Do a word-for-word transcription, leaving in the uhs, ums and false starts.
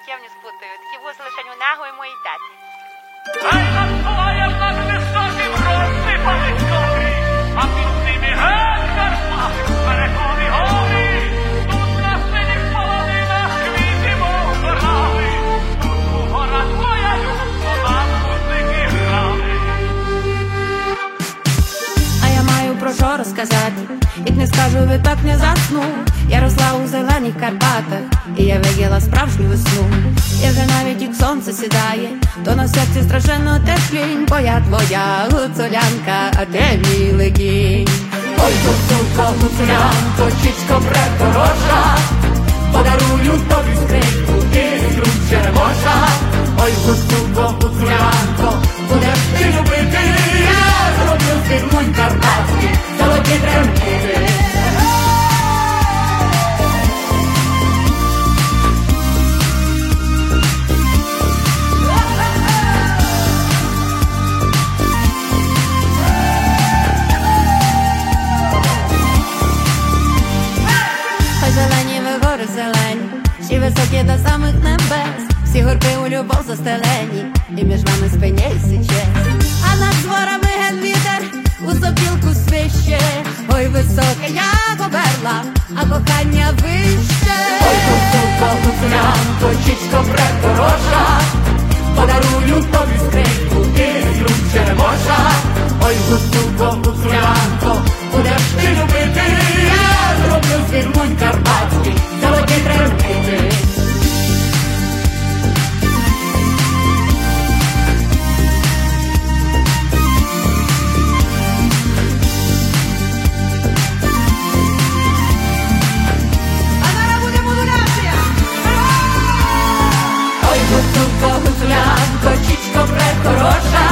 життєвні сплутають. Такі вузи лише у нього і моїй тети. Ай, на своє так високі врости пам'яткові, а під ними геть Карпати, перекові горі. Тут на синіх полонинах квіти мов горави. Тут у горах твоя любов, нам музики грали. А я маю про що розказати, як не скажу, ви так не засну. Я росла у зелених Карпатах, і я виділа справжню весну. Я вже навіть як сонце сідає, то на серці страшенно теплінь, бо я твоя гуцулянка, а ти мій легінь. Ой, гуцулко, гуцулянко, чічко придорожа, подарую тобі скриньку і ключ черемоша. Ой, гуцулко, гуцулянко, будеш ти любити, я зроблю фірмунь карпатський, золоті трембіти. Зелені ви гори зелені, і високі до самих небес, всі горби у любов застелені, і між вами спиняється честь. А над дворами ген вітер у сопілку свище, ой, високе, як оберла, а кохання вище. Ой, гуцулко, гуцулянко, чічко придорожа, подарую тобі скриньку і ключ черемоша. Ой, гуцулко, гуцулянко, будеш ти любити, я зроблю фірмунь карпатський, золоті трембіти. Ой, гуцулко, гуцулянко, чічко прехороша,